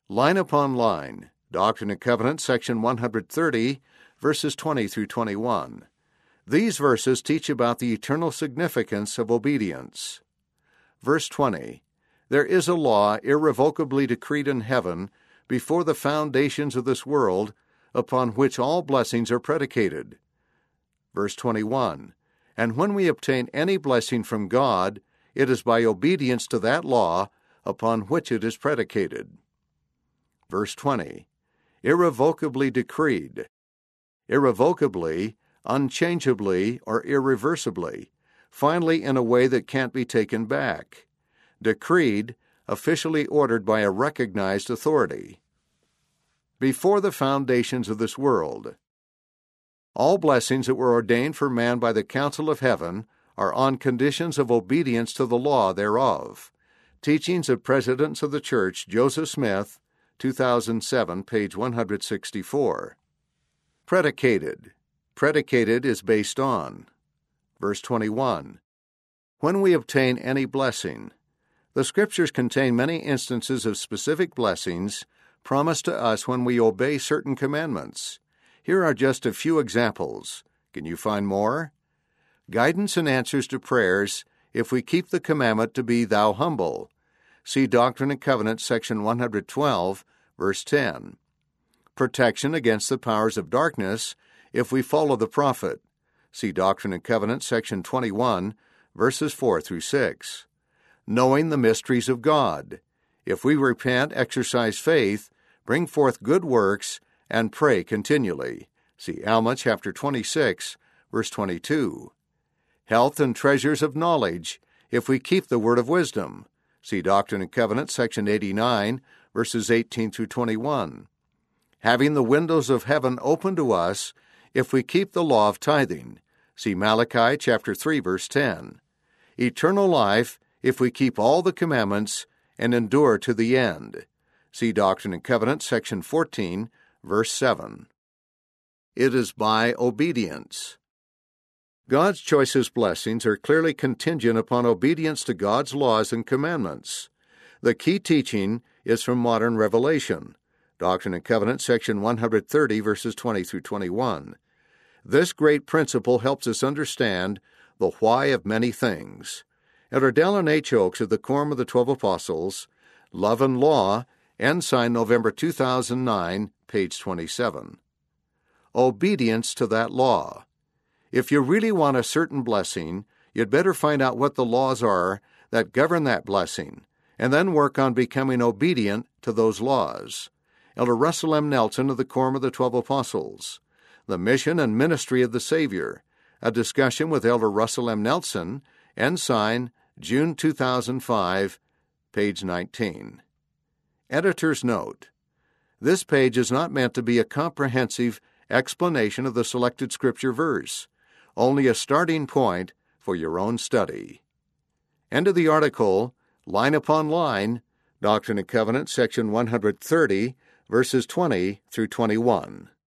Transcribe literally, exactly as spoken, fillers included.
Line upon line, Doctrine and Covenants, section one thirty, verses twenty through twenty-one. These verses teach about the eternal significance of obedience. Verse twenty. There is a law irrevocably decreed in heaven before the foundations of this world, upon which all blessings are predicated. Verse twenty-one. And when we obtain any blessing from God, it is by obedience to that law upon which it is predicated. Verse twenty. Irrevocably decreed. Irrevocably, unchangeably, or irreversibly, finally in a way that can't be taken back. Decreed, officially ordered by a recognized authority. Before the foundations of this world. All blessings that were ordained for man by the council of heaven are on conditions of obedience to the law thereof. Teachings of Presidents of the Church, Joseph Smith, two thousand seven, page one sixty-four. Predicated. Predicated is based on. Verse twenty-one. When we obtain any blessing. The Scriptures contain many instances of specific blessings promised to us when we obey certain commandments. Here are just a few examples. Can you find more? Guidance and answers to prayers if we keep the commandment to be thou humble. See Doctrine and Covenants, section one twelve, verse ten. Protection against the powers of darkness if we follow the prophet. See Doctrine and Covenants, section twenty-one, verses four through six. Knowing the mysteries of God. If we repent, exercise faith, bring forth good works, and pray continually. See Alma chapter twenty-six, verse twenty-two. Health and treasures of knowledge, if we keep the word of wisdom. See Doctrine and Covenants, section eighty-nine, verses eighteen through twenty-one. Having the windows of heaven open to us, if we keep the law of tithing. See Malachi chapter three, verse ten. Eternal life, if we keep all the commandments and endure to the end. See Doctrine and Covenants, section fourteen, verse seven. It is by obedience. God's choicest blessings are clearly contingent upon obedience to God's laws and commandments. The key teaching is from modern revelation, Doctrine and Covenants, section one thirty, verses twenty through twenty-one. This great principle helps us understand the why of many things. Elder Dallin H. Oaks of the Quorum of the Twelve Apostles, Love and Law, Ensign, November two thousand nine, page twenty-seven. Obedience to that law. If you really want a certain blessing, you'd better find out what the laws are that govern that blessing, and then work on becoming obedient to those laws. Elder Russell M. Nelson of the Quorum of the Twelve Apostles. The Mission and Ministry of the Savior. A discussion with Elder Russell M. Nelson, Ensign, June two thousand five, page nineteen. Editor's note. This page is not meant to be a comprehensive explanation of the selected scripture verse, only a starting point for your own study. End of the article, line upon line, Doctrine and Covenants, section one thirty, verses twenty through twenty-one.